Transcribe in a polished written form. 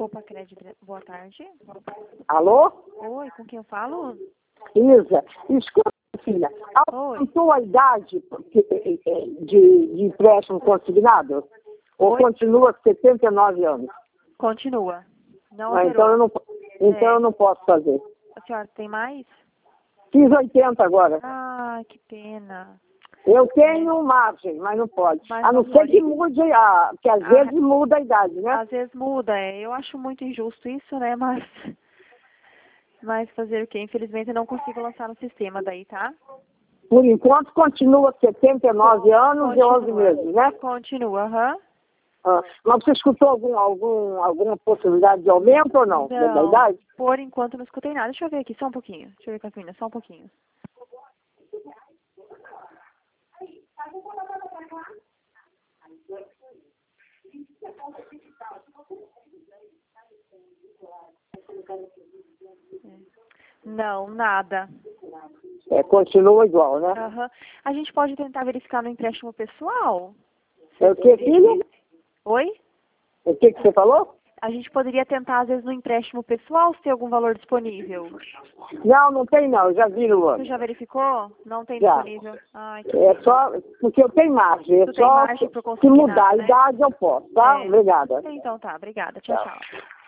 Opa, Crédito, boa tarde. Alô? Oi, com quem eu falo? Isa, escuta, filha, aumentou a idade de empréstimo consignado? Ou Oi? continua com 79 anos? Continua. Não Ah, então alterou. eu não posso fazer. A senhora tem mais? Fiz 80 agora. Ah, que pena. Eu tenho margem, mas não pode. Mas A não não ser pode. que mude, que às vezes muda a idade, né? Às vezes muda, Eu acho muito injusto isso, né? Mas fazer o quê? Infelizmente eu não consigo lançar no sistema daí, tá? Por enquanto continua 79 anos e 11 Continua. meses, né? Continua, aham. Ah, mas você escutou alguma possibilidade de aumento ou não? Da Não, idade? por enquanto não escutei nada. Deixa eu ver aqui, só um pouquinho. Deixa eu ver, Catarina, só um pouquinho. Não, nada. Continua igual, né? Aham. A gente pode tentar verificar no empréstimo pessoal? É o que, filho? Oi? O que você falou? A gente poderia tentar, às vezes, no empréstimo pessoal, se tem algum valor disponível. Não tem não, já vi no Você ano. já verificou? Não tem Já. disponível? Ai, que É pena. só, porque eu tenho margem, Tu tem só margem para se conseguir mudar a nada, né? idade eu posso, tá? Obrigada. Então tá, obrigada. Tchau, Tchau. tchau.